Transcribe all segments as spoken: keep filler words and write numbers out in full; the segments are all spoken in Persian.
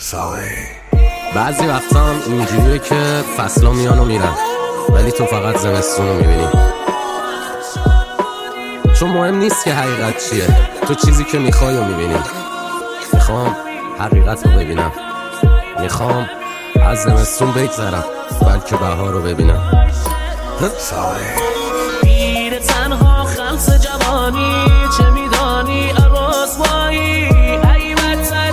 بعضی وقتا هم اینجوریه که فصلا میان و میرن، ولی تو فقط زمستون رو میبینی، چون مهم نیست که حقیقت چیه، تو چیزی که میخوای رو میبینی. میخوام حقیقت رو ببینم، میخوام از زمستون بگذرم بلکه بهار رو ببینم. میره تنها خمس جوانی، چه میدانی عراس وایی ایمتر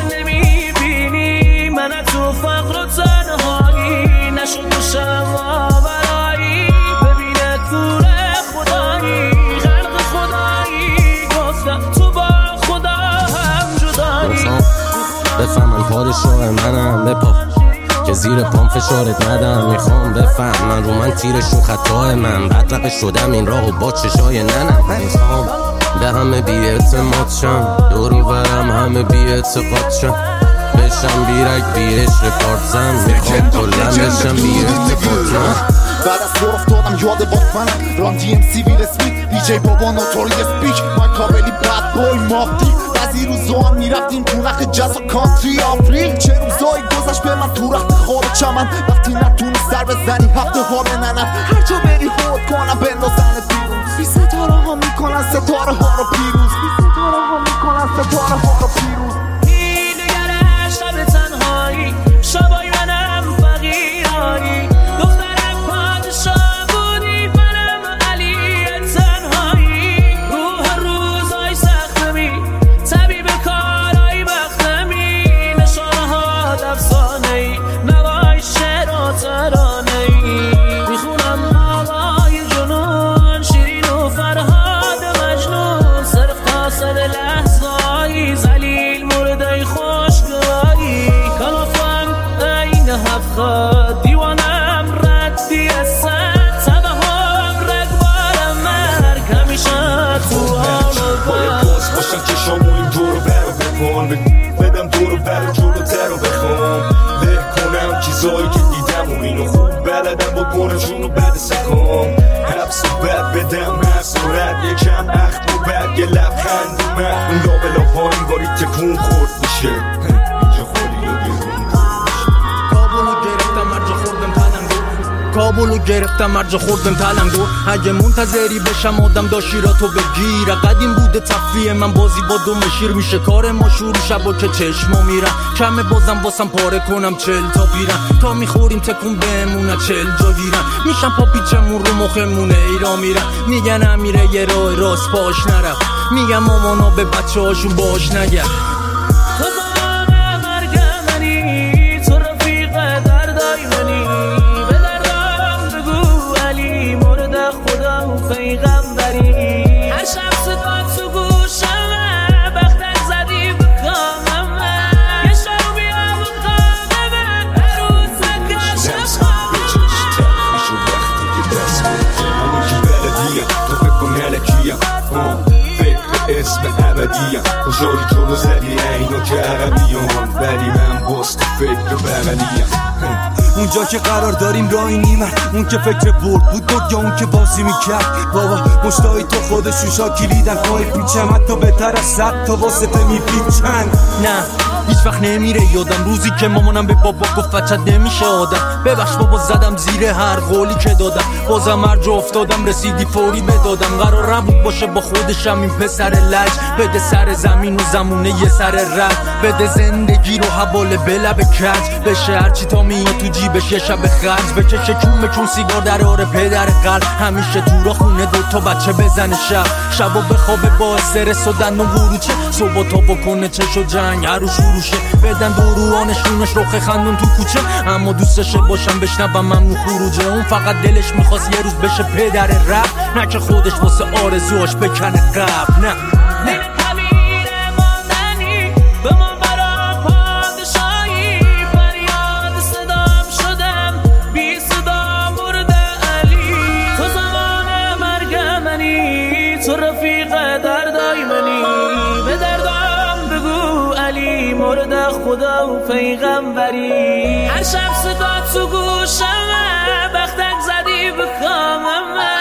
نمیبینی من تو فقر و تنهایی، نشد دوشم آورایی ببینه کور خدایی، خلق خدایی گفتم تو با خدا هم جدایی. بفهمن پادشاه منم بپا که زیر پام فشارت ندم، میخوام بفهم من رو من تیرش و خطای من، بدرقه شدم این راه و با چشای ننم. میخوام به همه بی اعتماد شم، دور میبرم همه بی اعتقاد شم، بشم بیرک بیش رکارد زن، میخوام کلن بشم بی اعتقاد زن. بعد از تو افتادم یاد باتمنم، ران دی ام سی ویل اسمیت دی جی بابا نوتوری اسپیک مایک کابلی بد بوی مافتی. بعضی روزا هم میرفتیم تو نخ جاز و کانتری آفریل، چه روزایی گذشت به من تو رخت خواب چمن، وقتی نتونی سر بزنی هفته ها بننن، هر جا بری خود کنم بندازنت بیرون، بی ستاره ها میکنن ستاره ها رو پیروز، بی ستاره ها میکنن ستاره ها رو پیروز. این نگره شب تنهایی، شبای منم فقیرایی، دخترم پادشاه بودی منم علی تنهایی، روح روزای سختمی طبیب کارای بختمی، نشانه ها افسانه‌ای نوای شعر و ترانه‌ای، میخونم آقای جنون شیرین و فرهاد مجنون، صرف قاصد لحظایی ذلیل مرده خوشگوایی، کلافم این هفت دیوانم ردی سد تبه هم رگبارم مرگ همیشه تو حال و باید باز باشم که شامو این دورو برو بکن، بدم دورو برو جلوتر رو بخوام، له کنم چیزایی که دیدم و اینو خوب بلدم بکنم جونو بد سکام، حبس و بد بدم حس و رد یکم اخت و بد یه لبخند و مرد اون لابلا پایین باری تکون خورد میشه، اینجا خالی و بیرون کابلو گرفتم مرجا خوردم تلنگو، کابلو گرفتم مرجا خوردم تلنگو، اگه منتظری بشم آدم داشتی را تو بگیر، قدیم بوده تفریه من بازی با دو مشیر، میشه کار ما شروع شبا که چشما میرن، کمه بازم باسم پاره کنم چل تا بیرن، تا میخوریم تکون بمونه چل جا گیرن، میشم پا پیچمون رو مخمونه ایرا میرن، میگن امیره یه راه راست باش نرفت، میگم مامانا به بچه هاشون باش نگرد. تو زمان مرگ منی، تو رفیق دردای منی، به دردم بگو علی مورد خدا و پیغمبری، هر شب صدا تو گوشمه بختک زدی بکاممه، یه شب بیا بکاممه هر روز نکشم خواممه، میشو وقتی که دست همون که بلدیم تو فکر کن ملکیم، فکر اسم ابدیم، کجایی جلو زدی اینو که عربیم، ولی من باز تو فکر بغلیم، اونجا که قرار داریم راهی نیمن، اون که فکر برد بود بود یا اون که بازی میکرد، بابا مشتایی تو خودشون شاکیلیدن پای پیچم، حتی بهتر از صد تا واسطه میپیچن. نه هیچ وقت نمیره یادم روزی که مامانم به بابا گفت بچت نمیشه آدم، ببخش بابا زدم زیر هر قولی که دادم، بازم مرج افتادم رسیدی فوری بدادم، قرار نبود باشه با خودشم این پسر لج، بده سر زمین و زمونه یه سر رد، بده زندگی رو حواله به لب کج، بشه هرچی تا میاد تو جیبش یه شب خرج، بکشه کون بکون سیگار در آره پدر قلب، همیشه تو را خونه دوتا بچه بزنه شب، شبا بخوابه با استرس و دن و قروچه، صبح تا بکنه چش و جنگ هر شروع شه، بدن دوروانشونش رخ خندون تو کوچه، اما دوستش باشم بشنوم ممنون خروجه، اون فقط دلش میخواست یه روز بشه پدر رپ، نه که خودش واسه آرزوهاش بکنه قبل. نه تو رفیق دردای منی، به دردم بگو علی مورد خدا و پیغمبری، هر شب صدا تو گوشمه بختک زدی بکاممه.